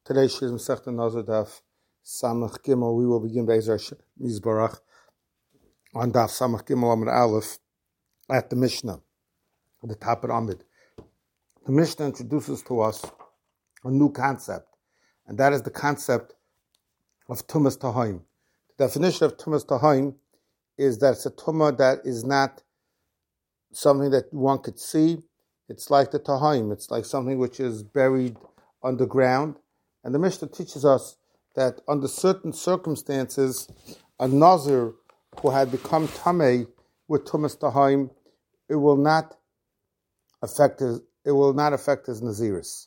Today's Shir Masechta Nazir Daf Samach Gimel. We will begin Be'ezer Mizbarach on Daf Samach Gimel Amud Aleph at the Mishnah, at the top of Amud. The Mishnah introduces to us a new concept, and that is the concept of Tumas Tahaim. The definition of Tumas Tahaim is that it's a Tumah that is not something that one could see. It's like the Tahaim. It's like something which is buried underground. And the Mishnah teaches us that under certain circumstances, a Nazir who had become Tameh with Tumas Tahaim, it will not affect his Naziris.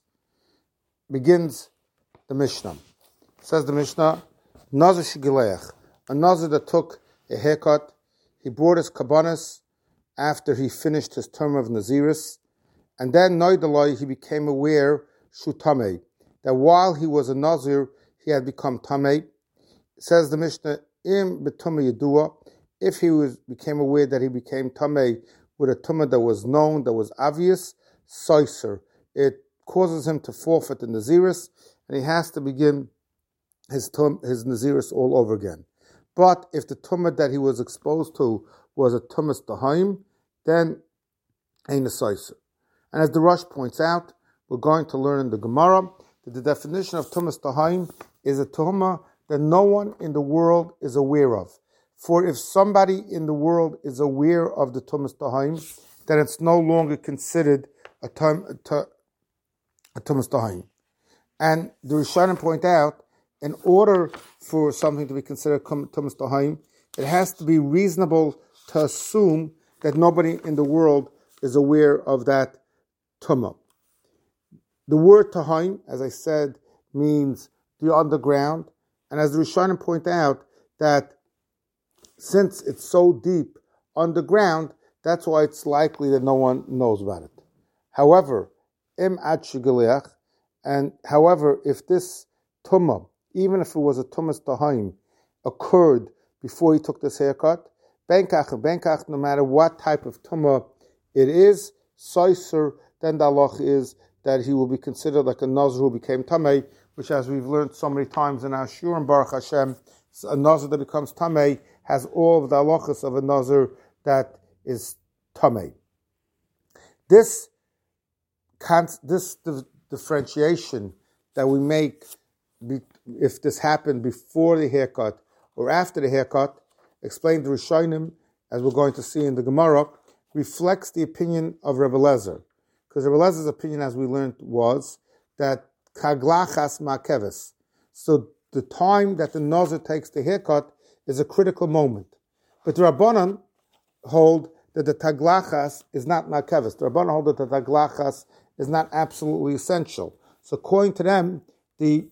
Begins the Mishnah. Says the Mishnah, Nazir Shigileach, a Nazir that took a haircut, he brought his kabbanis after he finished his term of Naziris, and then Noidaloi, he became aware, Shu Tameh, that while he was a Nazir, he had become Tameh. Says the Mishnah, Im B'tumah Yedua, if he became aware that he became Tameh with a Tumah that was known, that was obvious, Soiser, it causes him to forfeit the Naziris, and he has to begin his Naziris all over again. But if the Tumah that he was exposed to was a Tumas Tahaim, then ain't a Soiser. And as the Rosh points out, we're going to learn in the Gemara that the definition of Tumas Tahaim is a Tumah that no one in the world is aware of. For if somebody in the world is aware of the Tumas Tahaim, then it's no longer considered a Tumas Tahaim. And the Rishonim point out, in order for something to be considered Tumas Tahaim, it has to be reasonable to assume that nobody in the world is aware of that Tumah. The word Tahaim, as I said, means the underground. And as the Rishonim point out, that since it's so deep underground, that's why it's likely that no one knows about it. However, Im Ad Shigaleach, and however, if this Tumah, even if it was a Tumas Tahaim, occurred before he took this haircut, Benkach, no matter what type of Tumah it is, Soiser, then the halach is that he will be considered like a Nazir who became Tameh, which, as we've learned so many times in our Shur and Baruch Hashem, a Nazir that becomes Tameh has all of the halachas of a Nazir that is Tameh. This differentiation that we make, if this happened before the haircut or after the haircut, explained the Rishonim, as we're going to see in the Gemara, reflects the opinion of Rebbe Lezer. Because Rebbe Lezer's opinion, as we learned, was that kaglachas ma'keves. So the time that the Nazir takes the haircut is a critical moment. But the Rabbanan hold that the taglachas is not ma'keves. The Rabbanan hold that the taglachas is not absolutely essential. So according to them, the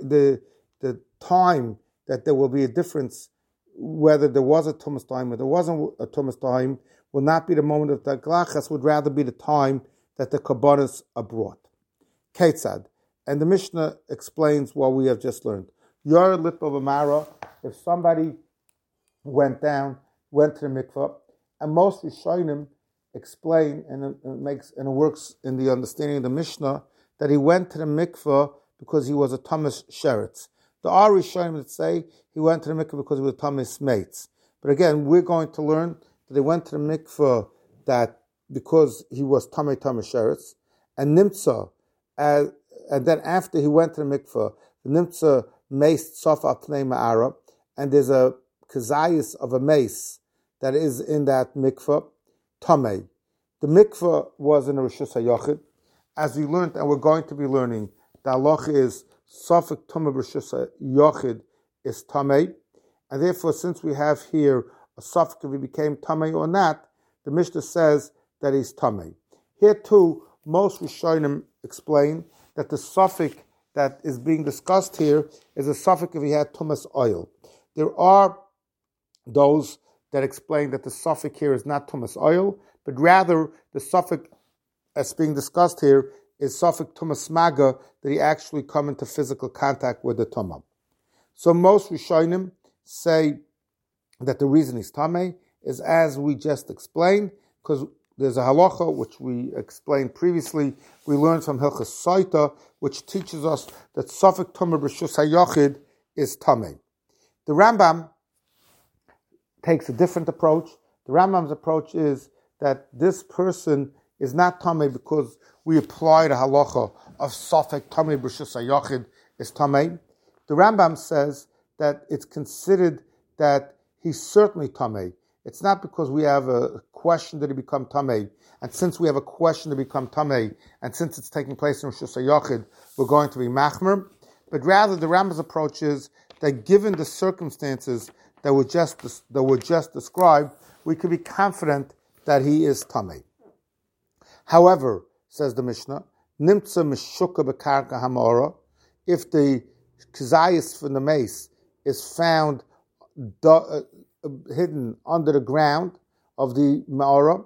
time that there will be a difference, whether there was a Tumas Tahaim or there wasn't a Tumas Tahaim, will not be the moment of taglachas, would rather be the time that the kabbanis are brought. Ketzad. And the Mishnah explains what we have just learned. Yor Litba B'mara, if somebody went to the mikvah, and most Rishonim explain, and it works in the understanding of the Mishnah, that he went to the mikvah because he was a Tamas Sheretz. There are Rishonim that say he went to the mikvah because he was a Tamas Mates. But again, we're going to learn that he went to the mikvah that because he was Tamei Sheretz, and Nimtza, and then after he went to the mikveh, the Nimtza maced Sofa Pnei Ma'ara, and there's a kazayis of a mace that is in that mikveh, Tamei. The mikveh was in a Rishus HaYochid. As we learned, and we're going to be learning, the halacha is Sofik Tumah Rishus HaYochid is Tamei, and therefore, since we have here a Sofik if he became Tamei or not, the Mishnah says that he's Tamei. Here too, most Rishonim explain that the suffix that is being discussed here is a suffix if he had Tumas oil. There are those that explain that the suffix here is not Tumas oil, but rather the suffix that's being discussed here is suffix Tumas Maga, that he actually come into physical contact with the Tumah. So most Rishonim say that the reason he's Tamei is as we just explained, because there's a halacha which we explained previously. We learned from Hilchas Saita, which teaches us that Safek Tumah B'Reshus HaYachid is Tameh. The Rambam takes a different approach. The Rambam's approach is that this person is not Tameh because we apply the halacha of Safek Tameh B'Reshus HaYachid is Tameh. The Rambam says that it's considered that he's certainly Tameh. It's not because we have a question that he become Tameh, and since we have a question to become Tameh, and since it's taking place in Rosh Hashanah, we're going to be Machmer, but rather the Rambam's approach is that given the circumstances that were just described, we can be confident that he is Tameh. However, says the Mishnah, Nimtza Meshuka B'Karka Hamora, if the Kizayis from the mace is found hidden under the ground of the Ma'ora,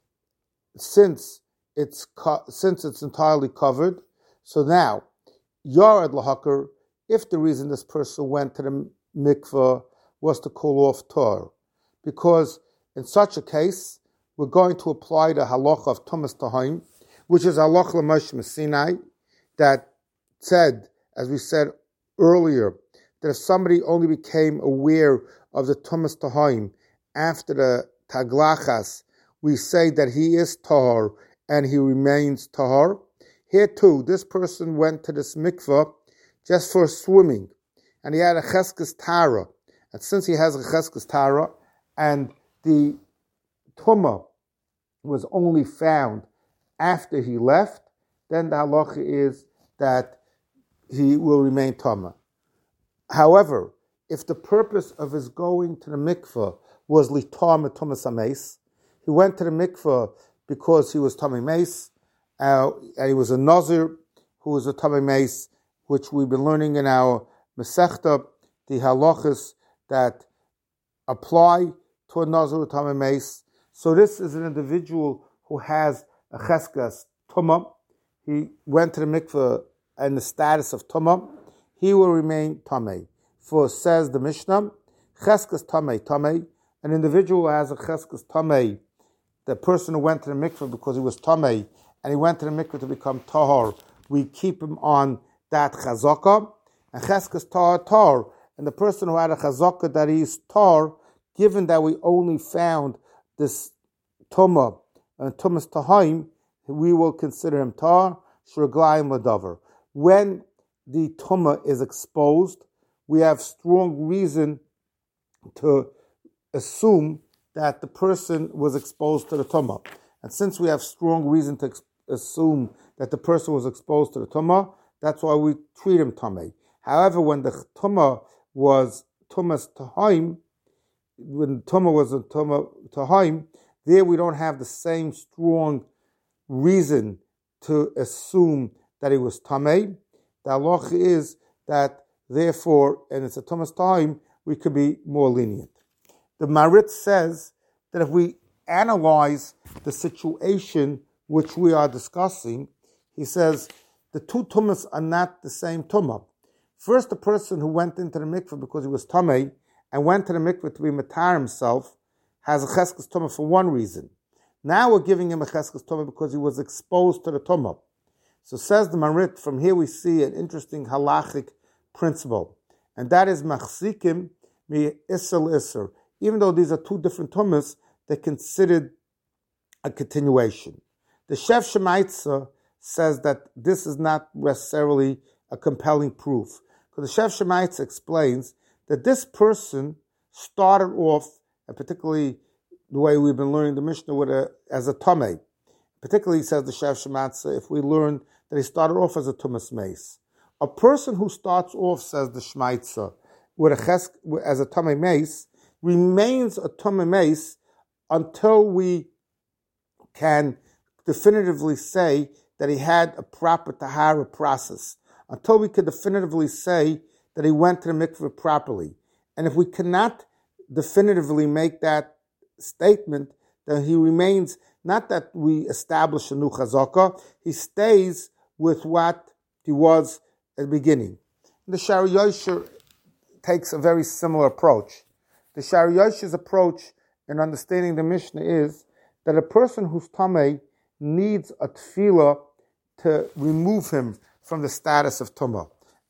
since it's entirely covered. So now, Yarad Lahakar, if the reason this person went to the mikveh was to cool off Torah, because in such a case, we're going to apply the halacha of Tumas Tahim, which is halacha l'Moshe Sinai, that said, as we said earlier, that if somebody only became aware of the Tumas Tahim after the Taglachas, we say that he is Tahar and he remains Tahar. Here too, this person went to this mikveh just for swimming, and he had a Cheskes Tara. And since he has a Cheskes Tara, and the Tumah was only found after he left, then the halacha is that he will remain Tumah. However, if the purpose of his going to the mikveh was litar metumas hameis, he went to the mikveh because he was tamei meis, and he was a nazir who was a tamei meis, which we've been learning in our Masechta, the halachas that apply to a nazir tamei meis. So this is an individual who has a cheskas tumah. He went to the mikveh in the status of tumah. He will remain tamei. For says the Mishnah, cheskas tamei, an individual who has a cheskas tamei, the person who went to the mikveh because he was tamei, and he went to the mikveh to become tahor, we keep him on that chazaka, and cheskas tar, and the person who had a chazaka that he is tar, given that we only found this tumah and tumas tahaim, we will consider him tar, shreglayim ladavar. When the tumah is exposed, we have strong reason to assume that the person was exposed to the tumah. And since we have strong reason to assume that the person was exposed to the tumah, that's why we treat him tamei. However, when the tumah was tumas tahaim, when tumah was a tumah tahaim, there we don't have the same strong reason to assume that he was tamei. The halacha is that therefore, and it's a tumas time, we could be more lenient. The Marit says that if we analyze the situation which we are discussing, he says the two tumas are not the same tumah. First, the person who went into the mikveh because he was tamei and went to the mikveh to be matar himself has a cheskes tumah for one reason. Now we're giving him a cheskes tumah because he was exposed to the tumah. So says the Marit, from here we see an interesting halachic principle, and that is machzikim mi isel iser. Even though these are two different tumas, they're considered a continuation. The Shef Shemaitza says that this is not necessarily a compelling proof, because the Shef Shemaitza explains that this person started off, and particularly the way we've been learning the Mishnah as a tamei. Particularly, says the Shef Shemaitza, if we learn that he started off as a tumas meis. A person who starts off, says the Shmaitza, as a tamei meis, remains a tamei meis until we can definitively say that he had a proper tahara process, until we can definitively say that he went to the mikveh properly. And if we cannot definitively make that statement, then he remains, not that we establish a new chazaka, he stays with what he was at the beginning. The Shari Yosher takes a very similar approach. The Shari Yosher's approach in understanding the Mishnah is that a person who's tamei needs a tefillah to remove him from the status of tumah.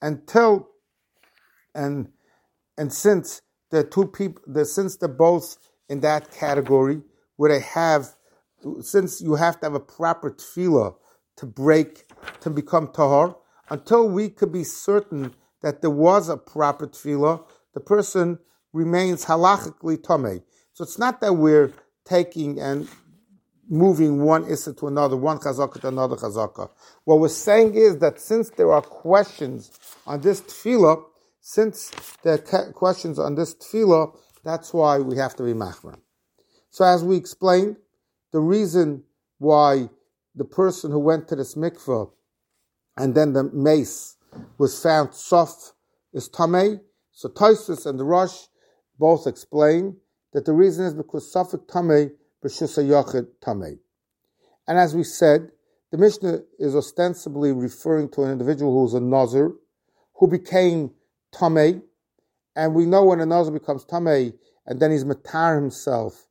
Since the two people, since they're both in that category where they have, since you have to have a proper tefillah to become tahor, until we could be certain that there was a proper tefillah, the person remains halachically tamei. So it's not that we're taking and moving one issa to another, one chazaka to another chazaka. What we're saying is that since there are questions on this tefillah, that's why we have to be machmer. So as we explained, the reason why the person who went to this mikveh and then the mace was found soft is tamei. So Tosfos and the Rosh both explain that the reason is because safek tamei b'shus hayachid tamei. And as we said, the Mishnah is ostensibly referring to an individual who was a nazir, who became tamei, and we know when a nazir becomes tamei and then he's matar himself,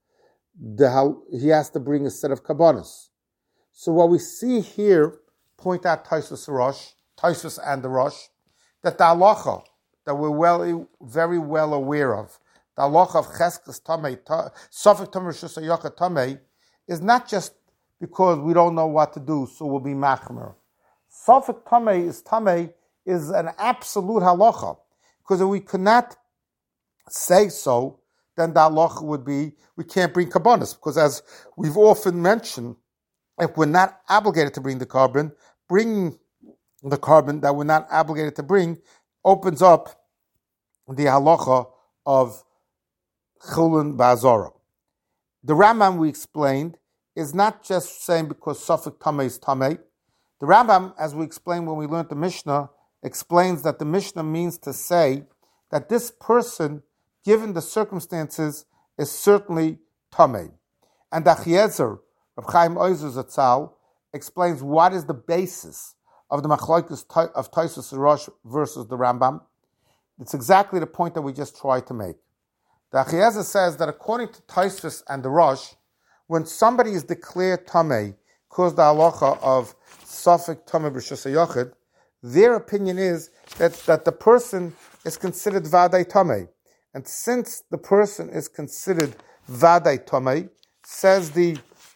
he has to bring a set of kabbanos. So what we see here, point out Tosfos and the Rosh, that the halacha that we're very well aware of, the halacha of cheskes tamei, safek tamei reshus hayachid tamei, is not just because we don't know what to do, so we'll be machmer. Safek tamei is an absolute halacha, because if we could not say so, then the halacha would be we can't bring kabbanos, because as we've often mentioned, if we're not obligated to bring the carbon, bringing the carbon that we're not obligated to bring opens up the halacha of chulun ba'azara. The Rambam, we explained, is not just saying because safek tamei is tamei. The Rambam, as we explained when we learned the Mishnah, explains that the Mishnah means to say that this person, given the circumstances, is certainly tamei. And the Achiezer, Reb Chaim Ozer Zatzal, explains what is the basis of the machlokes of Tosfos and Rosh versus the Rambam. It's exactly the point that we just tried to make. The Achiezer says that according to Tosfos and the Rosh, when somebody is declared tamei, because the halacha of safek tamei b'shus hayachid, their opinion is that the person is considered vadai tamei. And since the person is considered vadai tamei, say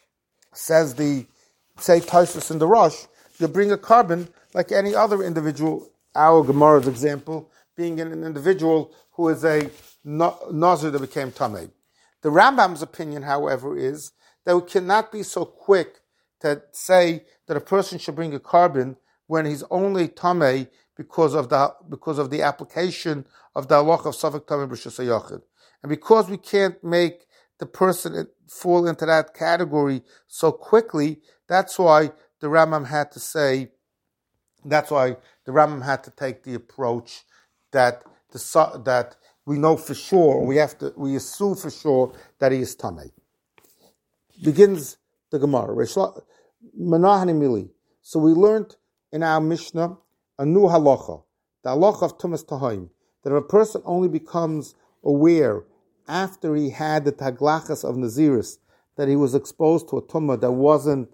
Tosfos in the Rosh, you bring a carbon like any other individual. Our Gemara's example being an individual who is a nazir that became tamei. The Rambam's opinion, however, is that we cannot be so quick to say that a person should bring a carbon when he's only tamei because of the application of the halacha of safek tamei b'shus hayachid, and because we can't make the person fall into that category so quickly. That's why the Rambam had to say. That's why the Rambam had to take the approach that we know for sure, we assume for sure that he is tamei. Begins the Gemara. Manahani Mili. So we learned in our Mishnah a new halacha, the halacha of tumas tahaim, that if a person only becomes aware after he had the taglachas of Naziris, that he was exposed to a tumah that wasn't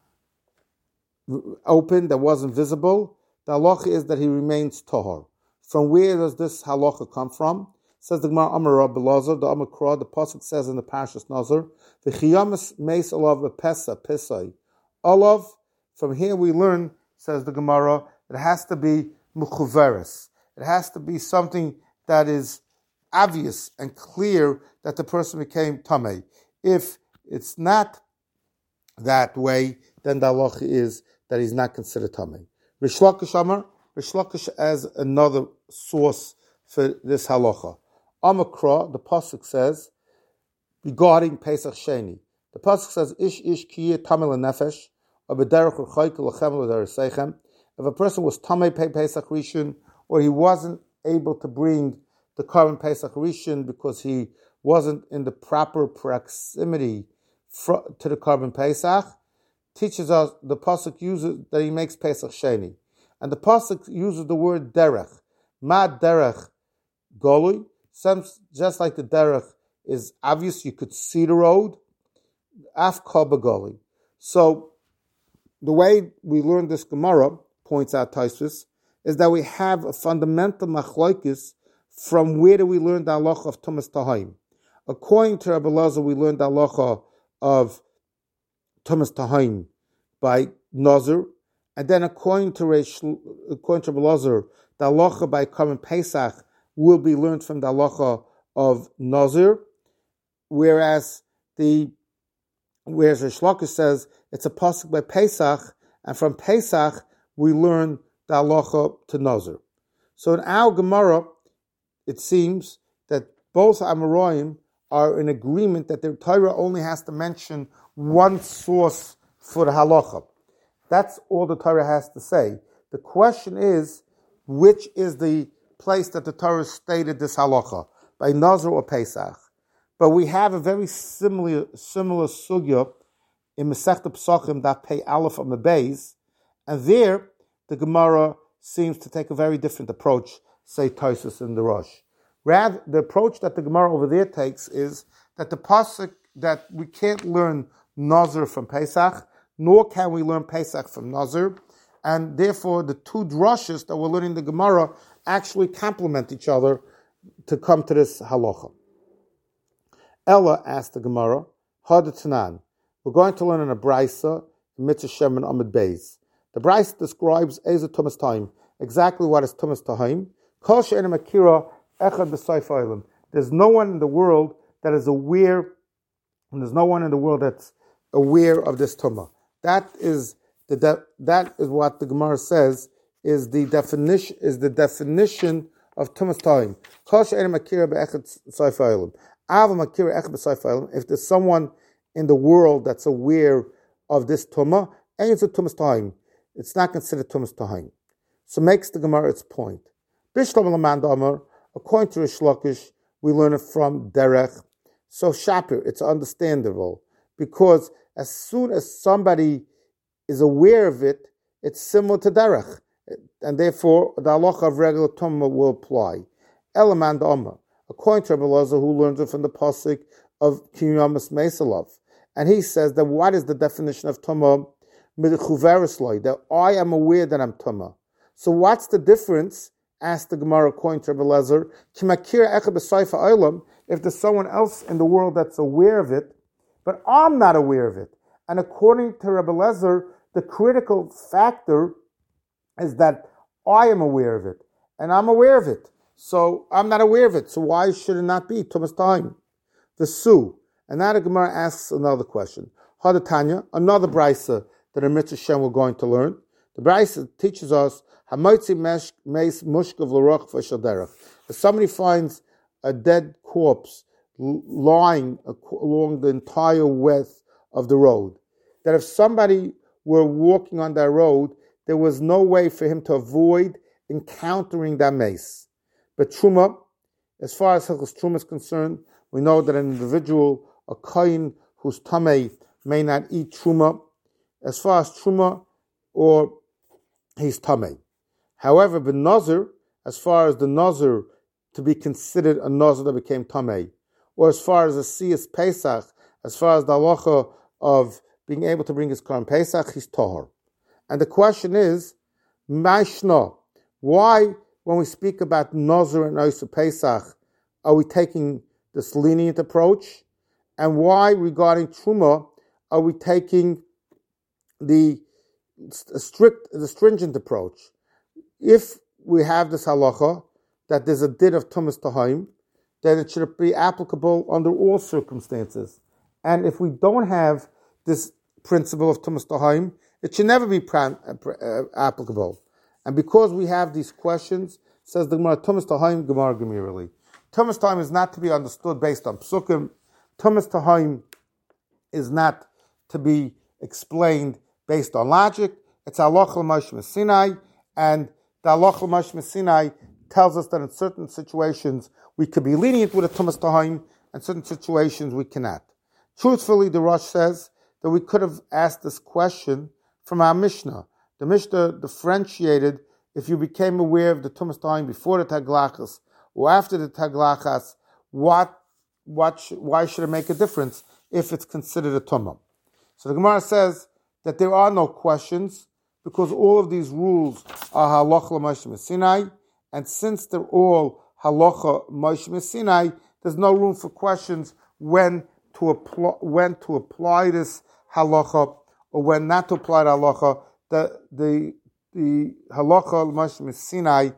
open, that wasn't visible, the halacha is that he remains tahor. From where does this halacha come from? Says the Gemara, Amar Rabbi Lazar, the Amakra, the pasuk says in the Parshas Nazar, v'chiyamas meis olav v'pesa pisai. Olav, from here we learn, says the Gemara, it has to be muchuveres. It has to be something that is obvious and clear that the person became tamei. If it's not that way, then the halacha is that he's not considered tamei. Rish Lakish Amar, Rish Lakish as another source for this halacha. Amakra, the pasuk says, regarding Pesach Sheni. The pasuk says, Ish kiyeh tamei lenefesh, or b'derech r'chayk l'chem l'dereseichem. If a person was tamei Pesach Rishon, or he wasn't able to bring the current Pesach Rishon because he wasn't in the proper proximity to the carbon Pesach, teaches us, the pasuk uses that he makes Pesach Sheni. And the pasuk uses the word derech. Ma derech golui. Just like the derech is obvious, you could see the road. Afka Begoli. So the way we learn this Gemara, points out Tosfos, is that we have a fundamental machlokes from where do we learn the halacha of Tumas Tahim. According to Rabbi Elazar, we learned the halacha of Tumas Tahim by Nazir, and then according to Rabbi Elazar, the halacha by Karban Pesach will be learned from the halacha of Nazir, whereas Rish Lakish says it's a pasuk by Pesach, and from Pesach we learn the halacha to Nazir. So in our Gemara, it seems that both Amoraim are in agreement that the Torah only has to mention one source for the halacha. That's all the Torah has to say. The question is, which is the place that the Torah stated this halacha, by Nazir or Pesach? But we have a very similar sugya in Masechta Pesachim that pay Aleph on the Beis, and there the Gemara seems to take a very different approach, say Tosfos and the Rosh. Rather, the approach that the Gemara over there takes is that the pasuk that we can't learn Nazir from Pesach, nor can we learn Pesach from Nazir, and therefore the two drushes that we're learning the Gemara actually complement each other to come to this halacha. Ella asked the Gemara, Hadatanan, we're going to learn in a Braisa, Mitzvah Shem and Amud Beis. The Braisa describes Eza Tumas Tahim, exactly what is Tumas Tahim. Kol she'ena makira echad b'sayf ha'olam. There's no one in the world that is aware, and there's no one in the world that's aware of this Tumah. That is what the Gemara says is the definition of Tumas Tahim. Kol she'ena makira b'echad b'sayf ha'olam. If there's someone in the world that's aware of this Tumah, it's a Tumas Tahim. It's not considered Tumas Tahim. So makes the Gemara its point. According to Rish Lakish, we learn it from Derech. So Shapir, it's understandable, because as soon as somebody is aware of it, it's similar to Derech, and therefore the halacha of regular Tumah will apply. Elamand Omer, according to Rabbi Elazar, who learns it from the pasuk of Kinyamas Mesalov, and he says that what is the definition of Tumah? That I am aware that I'm Tumah. So what's the difference? Asked the Gemara according to Rabbi Elazar. If there's someone else in the world that's aware of it, but I'm not aware of it. And according to Rabbi Elazar, the critical factor is that I am aware of it, and I'm aware of it. So I'm not aware of it. So why should it not be Tumas Tahim? The Su. And now the Gemara asks another question. Hadatanya, another Braisa that a Mitzvah Shem we're going to learn. The Braisa teaches us if somebody finds a dead corpse lying along the entire width of the road, that if somebody were walking on that road, there was no way for him to avoid encountering that mace. But Truma, as far as Hilchos Truma is concerned, we know that an individual, a kohen who's tamei, may not eat Truma. As far as Truma, or he's tamei. However, the Nazir, as far as the Nazir to be considered a Nazir that became Tamei, or as far as the Siyas Pesach, as far as the halacha of being able to bring his Korban Pesach, he's Tahor. And the question is, Maishna, why, when we speak about Nazir and Oisa Pesach, are we taking this lenient approach? And why, regarding Truma, are we taking the stringent approach? If we have this halacha that there's a din of Tumas Tahim, then it should be applicable under all circumstances. And if we don't have this principle of Tumas Tahim, it should never be applicable. And because we have these questions, says the Gemara, Tumas Tahim, Gemara Gemirali. Tumas Tahim is not to be understood based on psukim. Tumas Tahim is not to be explained based on logic. It's halacha l'Moshe Sinai, and the halacha l'Moshe Sinai tells us that in certain situations we could be lenient with a Tumas Tahim, and certain situations we cannot. Truthfully, the Rosh says that we could have asked this question from our Mishnah. The Mishnah differentiated if you became aware of the Tumas Tahim before the Taglachas or after the Taglachas, why should it make a difference if it's considered a tumah. So the Gemara says that there are no questions because all of these rules are halacha Moshe Sinai, and since they're all halacha Moshe Sinai, there's no room for questions when to apply this halacha or when not to apply the halacha. The halacha Moshe Sinai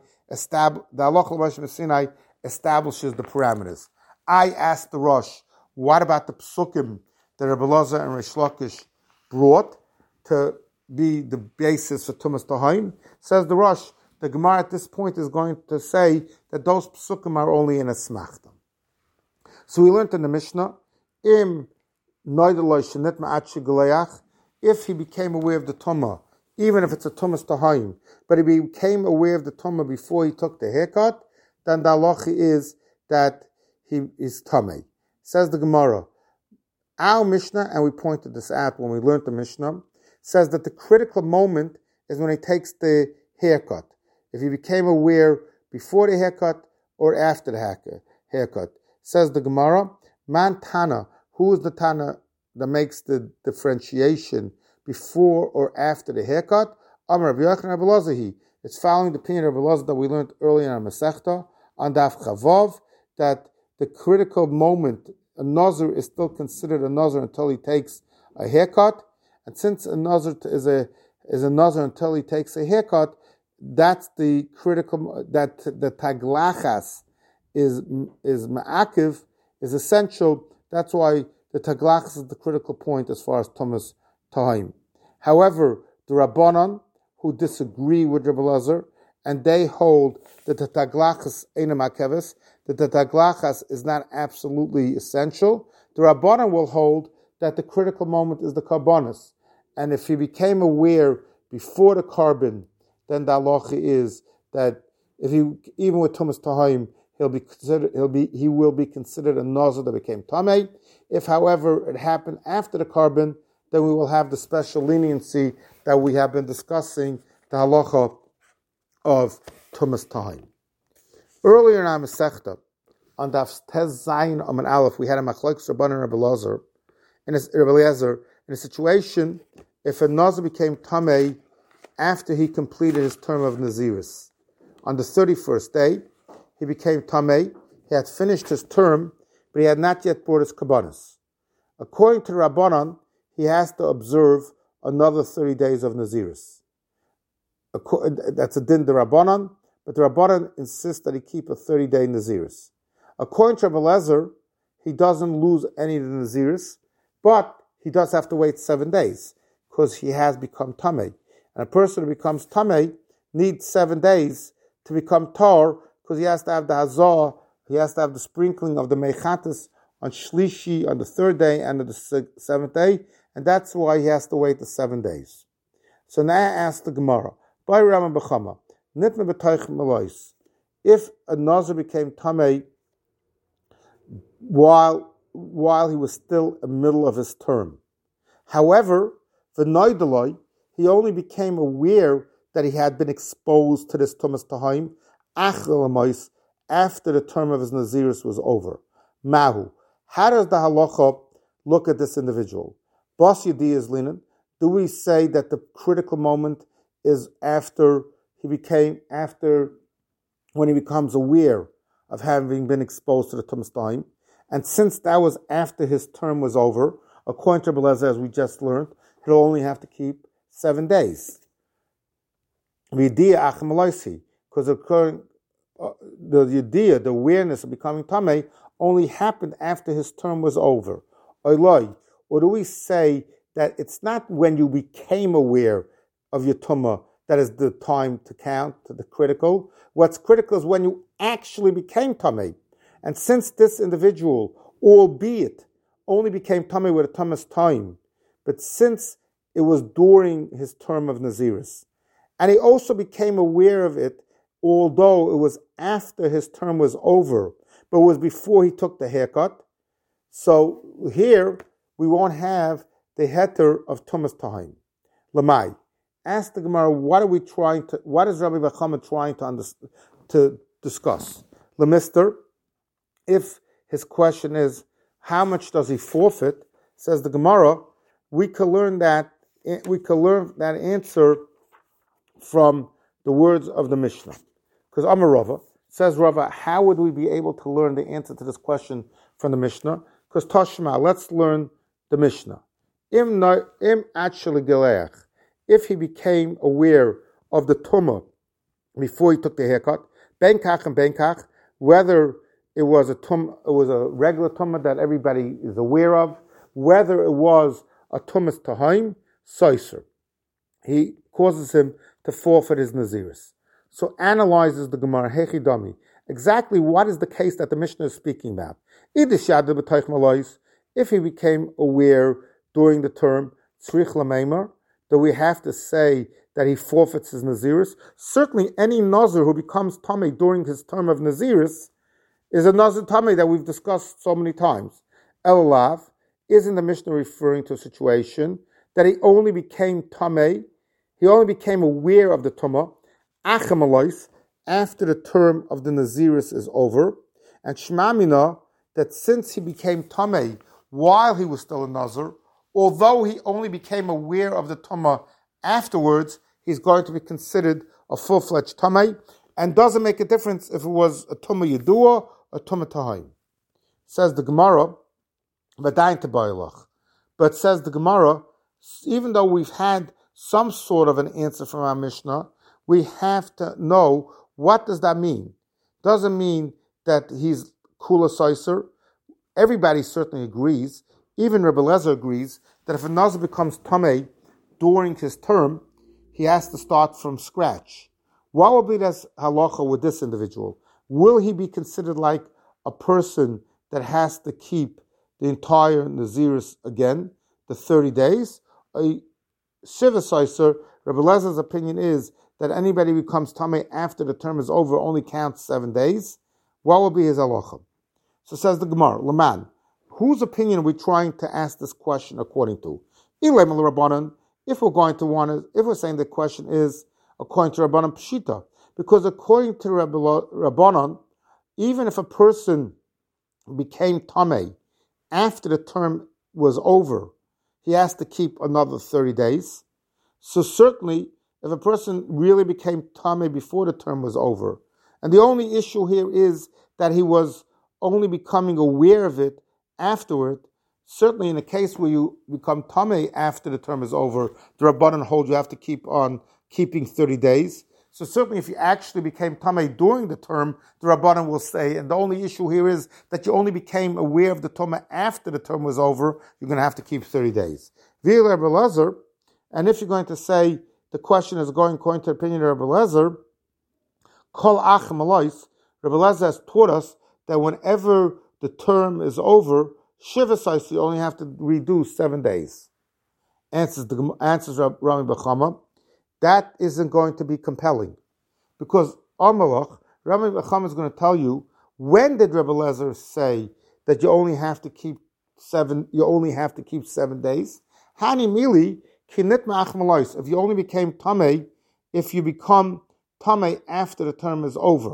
establishes the parameters. I asked the Rosh, what about the psukim that Rabbi Elazar and Reish Lakish brought to be the basis for Tumas Tahaim? Says the Rosh, the Gemara at this point is going to say that those psukim are only in a smachta. So we learned in the Mishnah, if he became aware of the Tumah, even if it's a Tumas Tahaim, but he became aware of the Tumah before he took the haircut, then the halacha is that he is Tamei. Says the Gemara, our Mishnah, and we pointed this out when we learned the Mishnah, says that the critical moment is when he takes the haircut. If he became aware before the haircut or after the haircut. Says the Gemara, Man Tana, who is the Tana that makes the differentiation before or after the haircut? Amar Rabbi Yochanan Rabbi Elazar. It's following the opinion of Rabbi Elazar that we learned earlier in our Masechta on Daf Chavav, that the critical moment, a Nazir is still considered a Nazir until he takes a haircut, and since a Nazir is a Nazir until he takes a haircut, that's the critical, that the taglachas is ma'akiv, is essential. That's why the taglachas is the critical point as far as Tumas Tahaim. However, the Rabbanan, who disagree with Rabbi Elazar, and they hold that the taglachas ain't a makeves, that the taglachas is not absolutely essential. The Rabbanan will hold that the critical moment is the karbonis, and if he became aware before the carbon, then the halacha is that if he, even with Tumas Tahaim, he will be considered a nazir that became tamei. If, however, it happened after the carbon, then we will have the special leniency that we have been discussing, the halacha of Tumas Tahaim. Earlier in our Masechta, on Daf Tez Zayin Amud Aleph, we had a machlokes Rabbanan and Rabbi Elazar in a situation if a nazir became tamei after he completed his term of Naziris. On the 31st day, he became tamei. He had finished his term, but he had not yet brought his kabbanis. According to the Rabbanan, he has to observe another 30 days of Naziris. That's a din the Rabbanan, but the Rabbanan insists that he keep a 30-day Naziris. According to Rabbi Elazar, he doesn't lose any of the Naziris, but he does have to wait 7 days because he has become tamei. And a person who becomes tamei needs 7 days to become tar because he has to have the hazah, he has to have the sprinkling of the mechatis on shlishi, on the 3rd day and on the 7th day, and that's why he has to wait the 7 days. So now I ask the Gemara, by Rama B'chama, nitme b'toich melois, if a nazir became tamei while he was still in the middle of his term. However, the noidaloi, he only became aware that he had been exposed to this Tumas Tahaim after the term of his Naziris was over. Mahu. How does the halacha look at this individual? Bas Yedi is linen. Do we say that the critical moment is when he becomes aware of having been exposed to the Tumas Tahaim? And since that was after his term was over, according to Rabbi Elazar, as we just learned, he'll only have to keep 7 days. Because the awareness of becoming tamei only happened after his term was over. Or do we say that it's not when you became aware of your tumah that is the time to count, to the critical? What's critical is when you actually became tamei. And since this individual, albeit only became tamei with a Tumas time, but since it was during his term of Naziris, and he also became aware of it, although it was after his term was over, but it was before he took the haircut. So here we won't have the heter of Tumas Tahaim. Lamai, ask the Gemara, what is Rabbi Bachama trying to discuss? Lamister, if his question is, how much does he forfeit? Says the Gemara, we could learn that answer from the words of the Mishnah. Because Amar Rava, says Rava, how would we be able to learn the answer to this question from the Mishnah? Because Tashma, let's learn the Mishnah. Im actually geleach, if he became aware of the tumah before he took the haircut, benkach and benkach, whether it was a regular tumah that everybody is aware of, whether it was a tumas tahaim, soiser, he causes him to forfeit his naziris. So analyzes the Gemara, hechidami, exactly what is the case that the Mishnah is speaking about. If he became aware during the term, tzrich lameimar, that we have to say that he forfeits his naziris. Certainly any nazir who becomes tamei during his term of naziris is a nazir tamei that we've discussed so many times. Elalav, isn't the Mishnah referring to a situation that he only became tamei, he only became aware of the tumah, achem alois, after the term of the naziris is over, and shmamina, that since he became tamei while he was still a nazir, although he only became aware of the tumah afterwards, he's going to be considered a full-fledged tamei, and doesn't make a difference if it was a tumah yedua or a tumah tahaim. Says the Gemara, but says the Gemara, even though we've had some sort of an answer from our Mishnah, we have to know, what does that mean? Doesn't mean that he's kula soiser. Everybody certainly agrees, even Rebbe Lezer agrees, that if a nazir becomes tamei during his term, he has to start from scratch. What will be this halacha with this individual? Will he be considered like a person that has to keep the entire naziris again, the 30 days? Shiva soiser, Rebbe Lezer's opinion is that anybody who becomes tamei after the term is over only counts 7 days. What will be his halacha? So says the Gemara, Laman, whose opinion are we trying to ask this question according to? If we're saying the question is according to Rabbanan Pshita, because according to Rabbanan, even if a person became tamei after the term was over, he has to keep another 30 days. So certainly, if a person really became tamei before the term was over, and the only issue here is that he was only becoming aware of it afterward, certainly in a case where you become tamei after the term is over, the Rabbanan hold you have to keep on keeping 30 days. So certainly if you actually became tamei during the term, the Rabbanan will say, and the only issue here is that you only became aware of the tumah after the term was over, you're going to have to keep 30 days. V'il Rebbe Lezer, and if you're going to say the question is going according to the opinion of Rebbe Lezer, Kol Achem Alois, Rebbe Lezer has taught us that whenever the term is over, Shiva Sais, you only have to redo 7 days. Answers Rami Bechama, that isn't going to be compelling. Because Amalach, Rami Bechama is going to tell you, when did Rebbe Lezer say that you only have to keep 7 days? Hani Mili, Kinit Ma'achem Alois, if you only became tamei, if you become tamei after the term is over.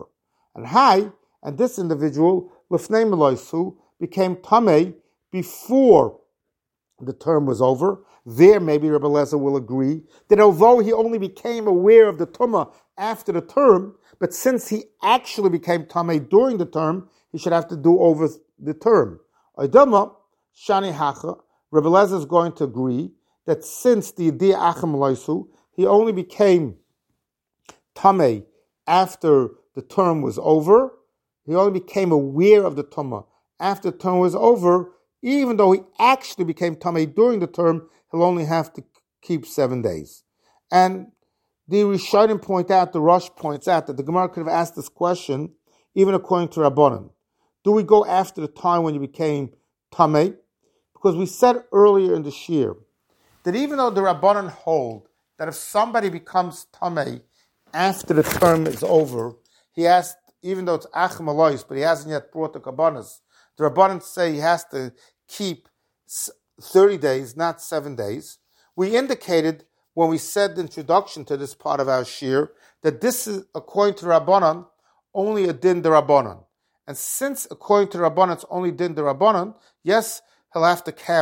And this individual, Lefnei Meloisu, became tamei before the term was over. There, maybe Rebbe Lezer will agree that although he only became aware of the tumah after the term, but since he actually became tamei during the term, he should have to do over the term. Oidama, Shani Hacha, Rebbe Lezer is going to agree that since the Yediyah Achem Loisu, he only became tamei after the term was over. He only became aware of the tumah after the term was over. Even though he actually became tamei during the term, he'll only have to keep 7 days. And the Rishonim point out, the Rosh points out that the Gemara could have asked this question even according to Rabbanan. Do we go after the time when you became tamei? Because we said earlier in the shir that even though the Rabbanan hold that if somebody becomes tamei after the term is over, he has, even though it's achem alois, but he hasn't yet brought the kabbanas, the Rabbanan say he has to keep 30 days, not 7 days. We indicated when we said the introduction to this part of our shir that this is, according to Rabbanan, only a din de Rabbanan. And since according to Rabbanan it's only din de Rabbanan, yes, he'll have to count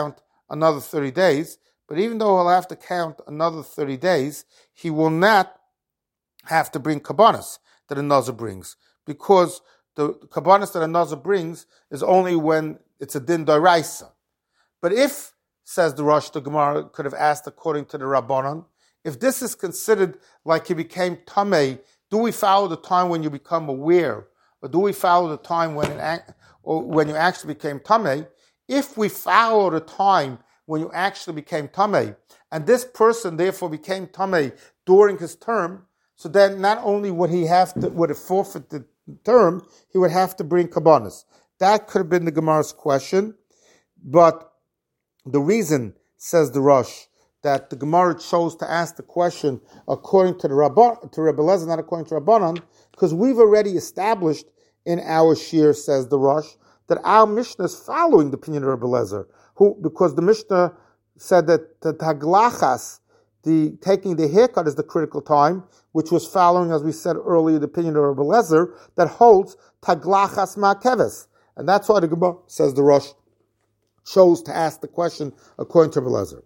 another 30 days, but even though he'll have to count another 30 days, he will not have to bring kabbanas that a nazir brings, because the kabbanas that a nazir brings is only when it's a din d'oraisa. But if, says the Rosh, the Gemara could have asked according to the Rabbanan, if this is considered like he became tamei, do we follow the time when you become aware, or do we follow the time when you actually became tamei? If we follow the time when you actually became tamei, and this person therefore became tamei during his term, so then not only would it forfeit the term, he would have to bring kabbanas. That could have been the Gemara's question, but the reason, says the Rosh, that the Gemara chose to ask the question according to Rebbe Lezer, not according to Rabbanan, because we've already established in our shir, says the Rosh, that our Mishnah is following the opinion of Rebbe Lezer, because the Mishnah said that the taglachas, the taking the haircut, is the critical time, which was following, as we said earlier, the opinion of Rebbe Lezer that holds taglachas ma'keves, and that's why the Gemara, says the Rosh, chose to ask the question according to Rebbe Lezer.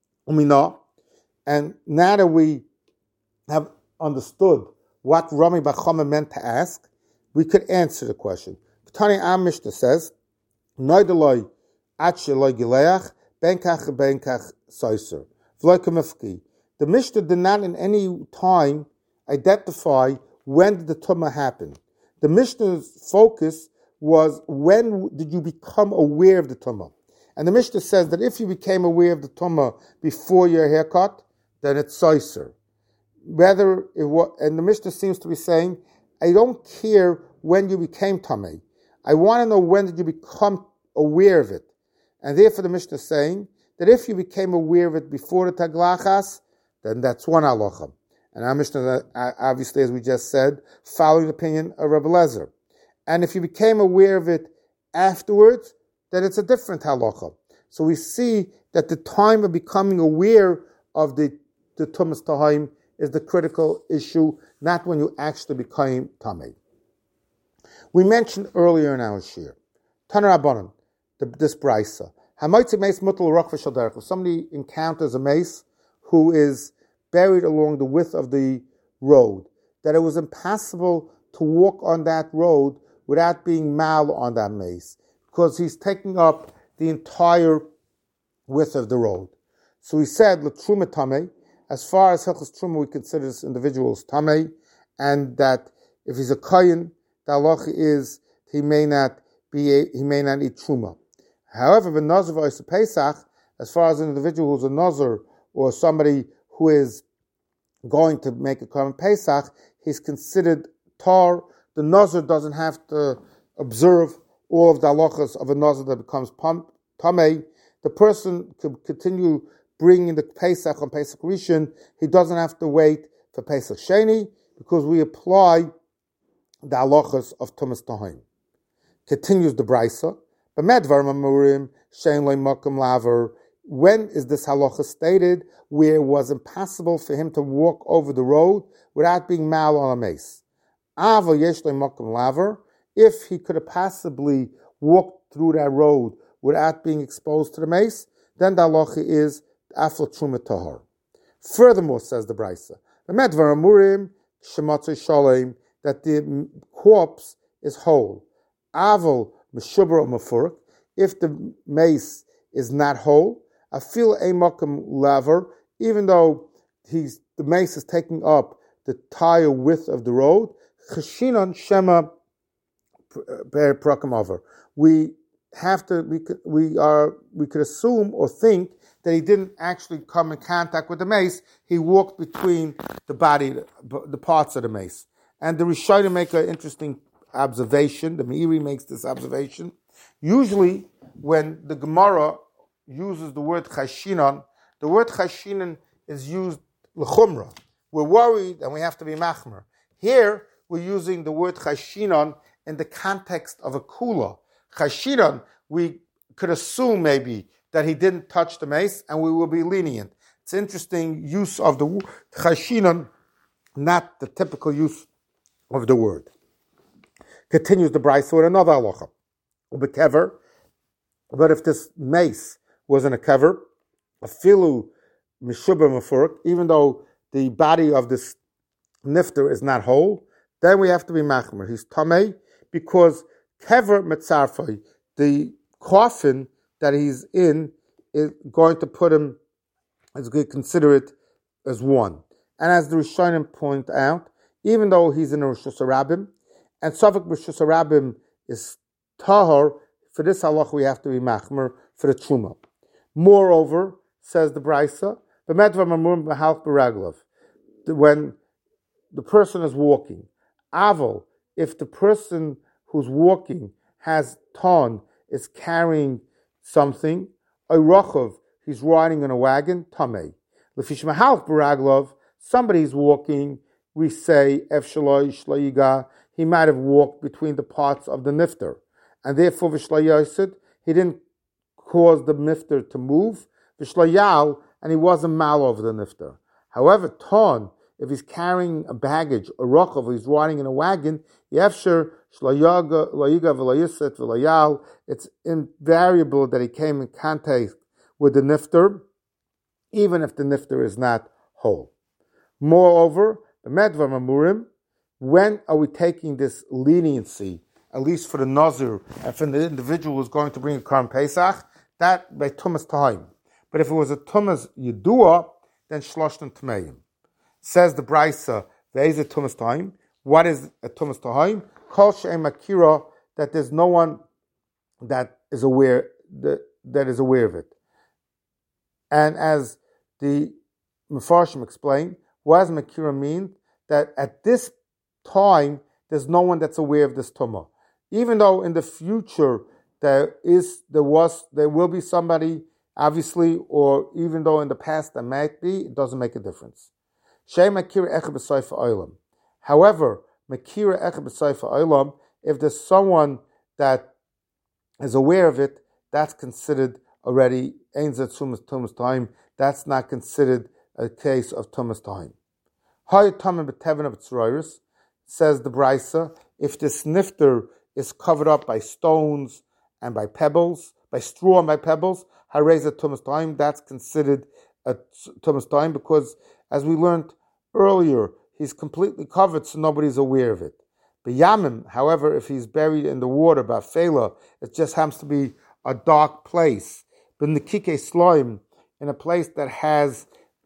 And now that we have understood what Rami bar Chama meant to ask, we could answer the question. Tani Am Mishnah says, "Noideloi atcheloi gileach benkach benkach soiser v'loikamifki." The Mishnah did not in any time identify when did the tumah happen. The Mishnah's focus was when did you become aware of the tumah. And the Mishnah says that if you became aware of the tumah before your haircut, then it's soiser. And the Mishnah seems to be saying, I don't care when you became tamei. I want to know when did you become aware of it. And therefore the Mishnah is saying that if you became aware of it before the taglachas, then that's one halacha. And our Mishnah, obviously, as we just said, following the opinion of Rebbe Lezer. And if you became aware of it afterwards, then it's a different halacha. So we see that the time of becoming aware of the tumas tahim is the critical issue, not when you actually became tamei. We mentioned earlier in our shir, Tanar Rabbanan, this brisa, if somebody encounters a mace who is buried along the width of the road, that it was impossible to walk on that road without being mal on that mace, because he's taking up the entire width of the road. So he said, L'truma tamei, as far as Hilchos Truma, we consider this individual as tamei, and that if he's a kohen, the halacha is he may not eat truma. However, the nazir v'oisa Pesach, as far as an individual who's a nazir or somebody who is going to make a korban Pesach, he's considered tar. The nazir doesn't have to observe all of the halachas of a nazir that becomes tamei. The person could continue bringing the Pesach on Pesach Rishon. He doesn't have to wait for Pesach Sheni, because we apply the halachas of tumas tahim. Continues the brisa. When is this halacha stated? Where it was impossible for him to walk over the road without being mal on a mace. If he could have possibly walked through that road without being exposed to the mace, then the halacha is afal truma tahor. Furthermore, says the brisa, that the corpse is whole. Aval meshubar or mafurk. If the mace is not whole, I feel a makam laver, even though the mace is taking up the entire width of the road. Chashinon shema prakam over. We could assume or think that he didn't actually come in contact with the mace. He walked between the body, the parts of the mace. And the Rishonim make an interesting observation. The Meiri makes this observation. Usually, when the Gemara uses the word chashinon, the word chashinon is used l'chumra. We're worried and we have to be machmer. Here, we're using the word chashinon in the context of a kula. Chashinon, we could assume maybe that he didn't touch the mace, and we will be lenient. It's interesting use of the word chashinon, not the typical use of the word. Continues the brisa with another halacha. But if this mace was in a kever, a filu mishuba mafurk, even though the body of this nifter is not whole, then we have to be machmer. He's tamei because kever metzarfai, the coffin that he's in, is going to put him, is going to consider it as one. And as the Rishonim point out, even though he's in a Rosh Hashanah, and Safek Rosh Hashanah is tahor, for this halach we have to be machmer for the truma. Moreover, says the Brisa, when the person is walking, aval, if the person who's walking has ton, is carrying something, oirachov, he's riding in a wagon, tamei. Lefish mahalch baraglov, somebody's walking, we say, efshaloi shloiga, he might have walked between the parts of the nifter, and therefore v'shloyasid, he didn't cause the nifter to move, v'shloyal, and he wasn't mal over the nifter. However, ton, if he's carrying a baggage, a rochov, he's riding in a wagon, yefsher shloyaga v'loyiset v'loyal, it's invariable that he came in contact with the nifter, even if the nifter is not whole. Moreover, the medvar mamurim, when are we taking this leniency, at least for the nazir and for the individual who's going to bring a Karm Pesach, that by Tumas Tahim. But if it was a Tumas Yedua, then Shloshtan Tmeim. Says the Brisa, there is a Tumas Tahim. What is a Tumas Tahim? Kol She'em Akira, that there's no one that is aware of it. And as the Mefarshim explained, what does Makira mean? That at this time, there's no one that's aware of this tumah. Even though in the future there will be somebody, obviously, or even though in the past there might be, it doesn't make a difference. However, Makira Echad B'Seifa Olam, if there's someone that is aware of it, that's considered already Ein Zeh Tumas Time. That's not considered a case of Tumas Time. Says the Brisa, if this nifter is covered up by stones and by pebbles, by straw and by pebbles, hareza tumas time, that's considered a tumas time because, as we learned earlier, he's completely covered, so nobody's aware of it. But Yamim, however, if he's buried in the water, bafela, it just happens to be a dark place. But Nikike Sloim, in a place that has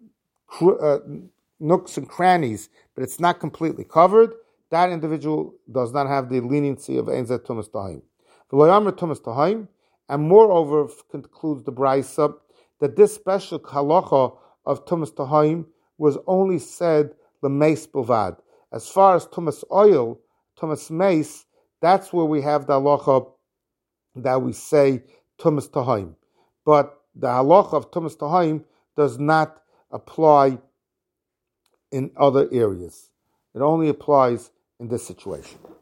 nooks and crannies, but it's not completely covered, that individual does not have the leniency of Ein Zeh Tumas Tahim. V'loyamer Tumas Tahim, and moreover concludes the Brisa that this special halacha of Tumas Tahim was only said l'meis bilvad. As far as Tumas oil, Tumas meis, that's where we have the halacha that we say Tumas Tahim. But the halacha of Tumas Tahim does not apply in other areas. It only applies in this situation.